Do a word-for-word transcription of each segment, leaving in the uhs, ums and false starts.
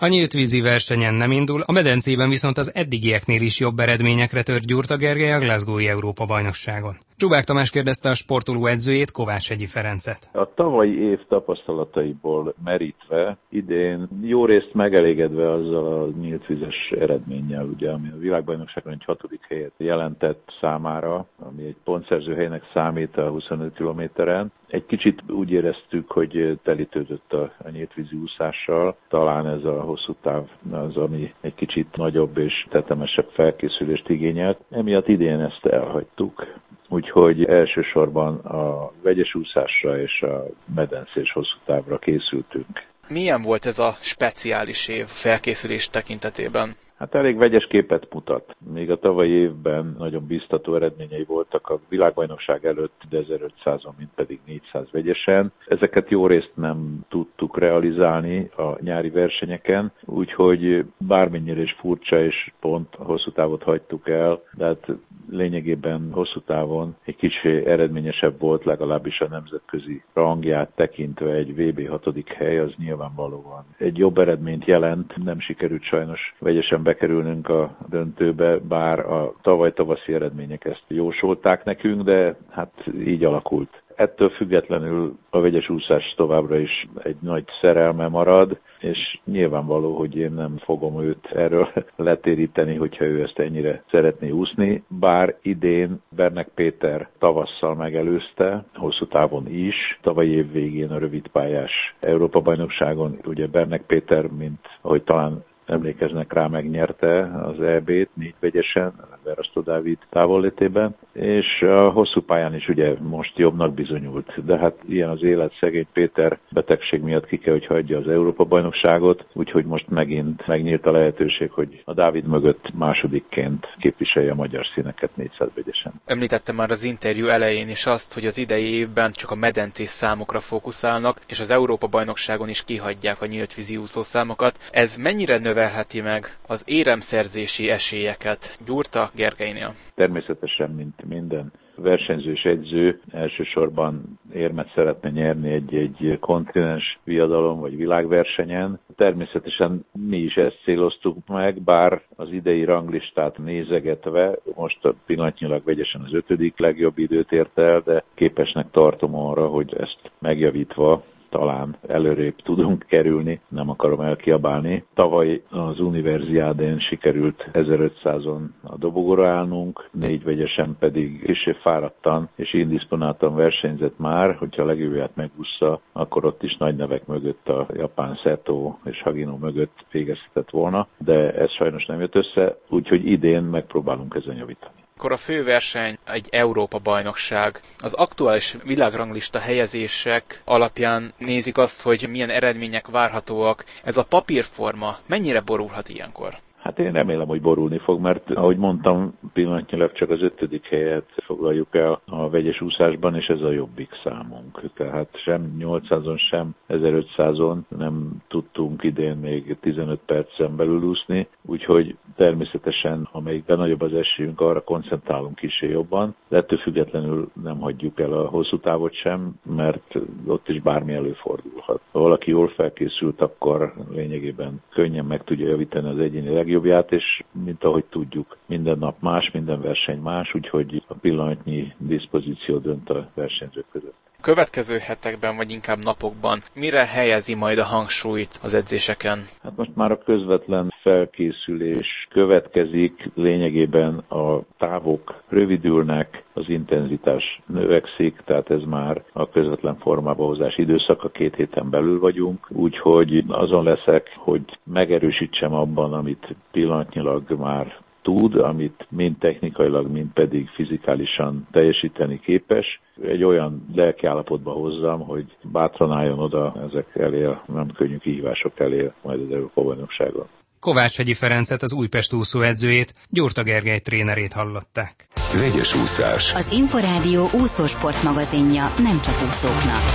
A nyíltvízi versenyen nem indul, a medencében viszont az eddigieknél is jobb eredményekre tört Gyurta Gergely a Glasgow-i Európa-bajnokságon. Zsubák Tamás kérdezte a sportoló edzőjét, Kovács-hegyi Ferencet. A tavalyi év tapasztalataiból merítve, idén jó részt megelégedve azzal a nyíltvízes eredménnyel, ugye, ami a világbajnokságon egy hatodik helyet jelentett számára, ami egy pontszerző helynek számít a huszonöt kilométeren. Egy kicsit úgy éreztük, hogy telítődött a, a nyíltvízi úszással. Talán ez a hosszú táv az, ami egy kicsit nagyobb és tetemesebb felkészülést igényelt. Emiatt idén ezt elhagytuk. Úgyhogy elsősorban a vegyes úszásra és a medencés hosszú távra készültünk. Milyen volt ez a speciális év felkészülés tekintetében? Hát elég vegyes képet mutat. Még a tavalyi évben nagyon biztató eredményei voltak a világbajnokság előtt, de ezerötszázon, mint pedig négyszáz vegyesen. Ezeket jó részt nem tudtuk realizálni a nyári versenyeken, úgyhogy bármennyire is furcsa, és pont hosszú távot hagytuk el, de hát lényegében hosszú távon egy kicsi eredményesebb volt, legalábbis a nemzetközi rangját tekintve egy vé bé hatodik hely, az nyilvánvalóan egy jobb eredményt jelent. Nem sikerült sajnos vegyesen bekerülnünk a döntőbe, bár a tavaly tavaszi eredmények ezt jósolták nekünk, de hát így alakult. Ettől függetlenül a vegyes úszás továbbra is egy nagy szerelme marad, és nyilvánvaló, hogy én nem fogom őt erről letéríteni, hogyha ő ezt ennyire szeretné úszni. Bár idén Bernek Péter tavasszal megelőzte, hosszú távon is, tavalyi év végén a rövidpályás Európa-bajnokságon, ugye Bernek Péter, mint ahogy talán emlékeznek rá, megnyerte az é bét négy vegyesen, Verasztó Dávid távollétében, és a hosszú pályán is ugye most jobbnak bizonyult. De hát ilyen az élet, szegény Péter betegség miatt ki kell, hogy hagyja az Európa-bajnokságot, úgyhogy most megint megnyílt a lehetőség, hogy a Dávid mögött másodikként képviselje a magyar színeket négyszáz vegyesen. Említettem már az interjú elején is azt, hogy az idei évben csak a medencés számokra fókuszálnak, és az Európa-bajnokságon is kihagyják a nyíltvízi úszószámokat. Ez mennyire növelheti meg az éremszerzési esélyeket Gyurta Gergelynél? Természetesen, mint minden versenyző és edző, elsősorban érmet szeretne nyerni egy-egy kontinens viadalom vagy világversenyen. Természetesen mi is ezt céloztuk meg, bár az idei ranglistát nézegetve, most a pillanatnyilag vegyesen az ötödik legjobb időt ért el, de képesnek tartom arra, hogy ezt megjavítva talán előrébb tudunk kerülni, nem akarom elkiabálni. Tavaly az Universiádén sikerült ezerötszázon a dobogóra állnunk, négy vegyesen pedig kissé fáradtan és indisponáltan versenyzett már, hogyha a legjobbját megúszza, akkor ott is nagy nevek mögött a japán Seto és Hagino mögött végezhetett volna, de ez sajnos nem jött össze, úgyhogy idén megpróbálunk ezen javítani. Akkor a főverseny egy Európa-bajnokság. Az aktuális világranglista helyezések alapján nézik azt, hogy milyen eredmények várhatóak. Ez a papírforma mennyire borulhat ilyenkor? Hát én remélem, hogy borulni fog, mert ahogy mondtam, pillanatnyilag csak az ötödik helyet foglaljuk el a vegyes úszásban, és ez a jobbik számunk. Tehát sem nyolcszázon, sem ezerötszázon nem tudtunk idén még tizenöt percen belül úszni, úgyhogy természetesen, amelyikben nagyobb az esélyünk, arra koncentrálunk kicsi jobban, de ettől függetlenül nem hagyjuk el a hosszú távot sem, mert ott is bármi előfordulhat. Ha valaki jól felkészült, akkor lényegében könnyen meg tudja javítani az egyéni legjobbját, és mint ahogy tudjuk, minden nap más, minden verseny más, úgyhogy a pillanatnyi diszpozíció dönt a versenyzők között. Következő hetekben, vagy inkább napokban mire helyezi majd a hangsúlyt az edzéseken? Hát most már a közvetlen felkészülés következik, lényegében a távok rövidülnek, az intenzitás növekszik, tehát ez már a közvetlen formába hozás időszaka, két héten belül vagyunk, úgyhogy azon leszek, hogy megerősítsem abban, amit pillanatnyilag már tud, amit mind technikailag, mind pedig fizikálisan teljesíteni képes. Egy olyan lelkiállapotba hozzam, hogy bátran álljon oda ezek elé, nem könnyű kihívások elé majd az Európa-bajnokságon. Kovács-hegyi Ferencet, az Újpest úszóedzőjét, Gyurta Gergely trénerét hallották. Vegyes úszás. Az Inforádió úszósport magazinja, nem csak úszóknak.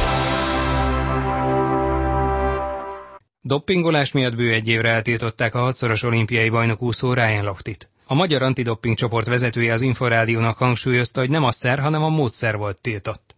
Doppingolás miatt bő egy évre eltiltották a hatszoros olimpiai bajnok úszó Ryan Lochte-t. A Magyar Antidopping csoport vezetője az Inforádiónak hangsúlyozta, hogy nem a szer, hanem a módszer volt tiltott.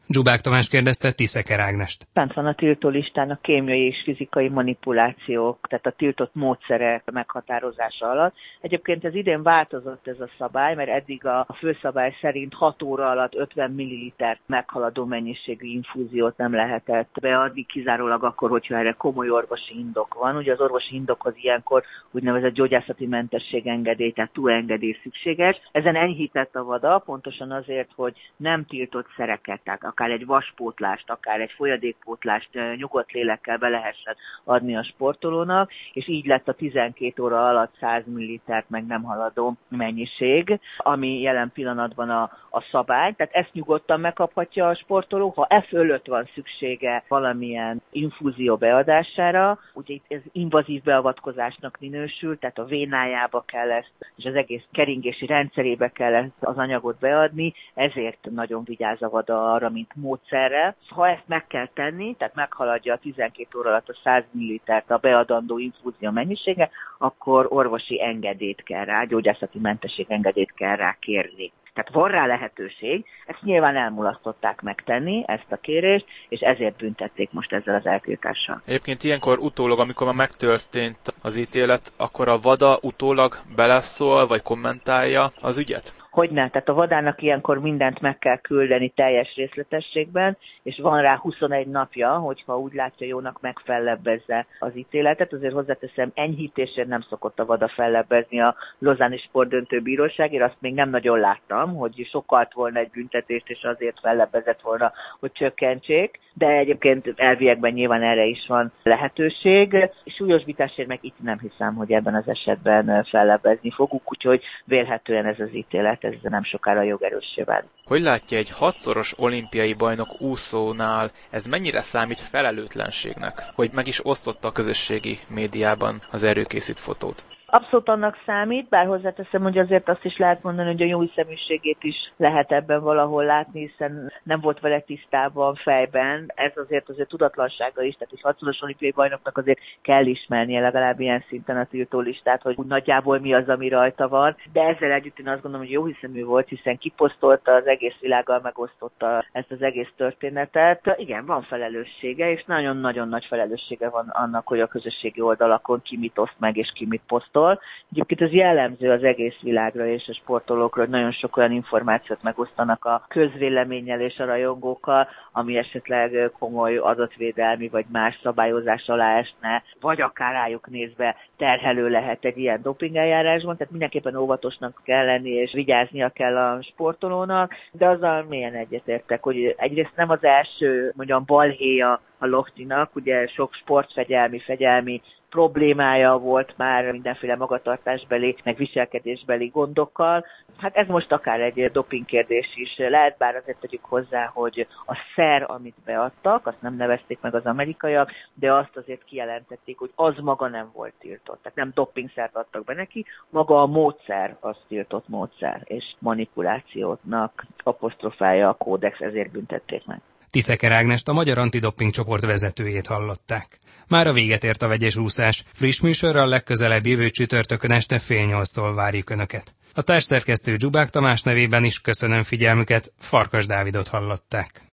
Dzsubák Tamás kérdezte Tiszeker Ágnest. Bent van a tiltó listán a kémiai és fizikai manipulációk, tehát a tiltott módszerek meghatározása alatt. Egyébként ez idén változott ez a szabály, mert eddig a főszabály szerint hat óra alatt ötven milliliter meghaladó mennyiségű infúziót nem lehetett beadni, kizárólag akkor, hogyha erre komoly orvosi indok van. Ugye az orvosi indokhoz ilyenkor úgynevezett gyógyászati mentességengedély, tehát túlengedély szükséges. Ezen enyhített a VADA, pontosan azért, hogy nem tiltott szereket, tehát akár egy vaspótlást, akár egy folyadékpótlást nyugodt lélekkel be lehessen adni a sportolónak, és így lett a tizenkét óra alatt száz millilitert meg nem haladó mennyiség, ami jelen pillanatban a, a szabály. Tehát ezt nyugodtan megkaphatja a sportoló, ha e fölött van szüksége valamilyen infúzió beadására, ugye itt ez invazív beavatkozásnak minősül, tehát a vénájába kell ezt, és az egész keringési rendszerébe kell ezt az anyagot beadni, ezért nagyon vigyáz a VADA arra, mint módszerre. Ha ezt meg kell tenni, tehát meghaladja a tizenkét óra alatt a száz millilitert a beadandó infúzió mennyisége, akkor orvosi engedélyt kell rá, gyógyászati mentesség engedélyt kell rá kérni. Tehát van rá lehetőség, ezt nyilván elmulasztották megtenni, ezt a kérést, és ezért büntették most ezzel az eltiltással. Egyébként ilyenkor utólag, amikor már megtörtént az ítélet, akkor a VADA utólag beleszól, vagy kommentálja az ügyet? Hogyne, tehát a vadának ilyenkor mindent meg kell küldeni teljes részletességben, és van rá huszonegy napja, hogyha úgy látja jónak megfellebbezze az ítéletet. Azért hozzáteszem, enyhítésért nem szokott a VADA fellebbezni a Lausanne-i Sportdöntőbíróságért, azt még nem nagyon láttam, hogy sokkalt volna egy büntetést, és azért fellebbezett volna, hogy csökkentsék, de egyébként elviekben nyilván erre is van lehetőség. Súlyosbításért meg itt nem hiszem, hogy ebben az esetben fellebbezni fogunk, úgyhogy vélhetően ez az ítélet ez nem sokára jogerőssé válik. Hogy látja, egy hatszoros olimpiai bajnok úszónál ez mennyire számít felelőtlenségnek, hogy meg is osztotta a közösségi médiában az erőkészít fotót? Abszolút annak számít, bár hozzáteszem, hogy azért azt is lehet mondani, hogy a jó hiszeműségét is lehet ebben valahol látni, hiszen nem volt vele tisztában fejben. Ez azért azért tudatlansága is, tehát egy hatszoros olimpiai bajnoknak azért kell ismernie legalább ilyen szinten a tiltólistát, hogy nagyjából mi az, ami rajta van. De ezzel együtt én azt gondolom, hogy jó hiszemű volt, hiszen kiposztolta, az egész világgal megosztotta ezt az egész történetet. Igen, van felelőssége, és nagyon-nagyon nagy felelőssége van annak, hogy a közösségi oldalakon ki mit oszt meg, és ki mit posztol. Egyébként ez jellemző az egész világra és a sportolókra, hogy nagyon sok olyan információt megosztanak a közvéleménnyel és a rajongókkal, ami esetleg komoly adatvédelmi vagy más szabályozás alá esne, vagy akár rájuk nézve terhelő lehet egy ilyen dopingeljárásban, tehát mindenképpen óvatosnak kell lenni és vigyáznia kell a sportolónak, de azzal mélyen egyetértek, hogy egyrészt nem az első, mondjam, balhéja a Lochtinak, ugye sok sportfegyelmi, fegyelmi problémája volt már mindenféle magatartásbeli, meg viselkedésbeli gondokkal. Hát ez most akár egy dopingkérdés is lehet, bár azért tegyük hozzá, hogy a szer, amit beadtak, azt nem nevezték meg az amerikaiak, de azt azért kijelentették, hogy az maga nem volt tiltott. Tehát nem dopingszert adtak be neki, maga a módszer az tiltott módszer, és manipulációnak apostrofálja a kódex, ezért büntették meg. Tiszeker Ágnest, a Magyar Antidoping csoport vezetőjét hallották. Mára véget ért a vegyes úszás. Friss műsorral legközelebb jövő csütörtökön este fél nyolctól várjuk Önöket. A társszerkesztő Dzsubák Tamás nevében is köszönöm figyelmüket, Farkas Dávidot hallották.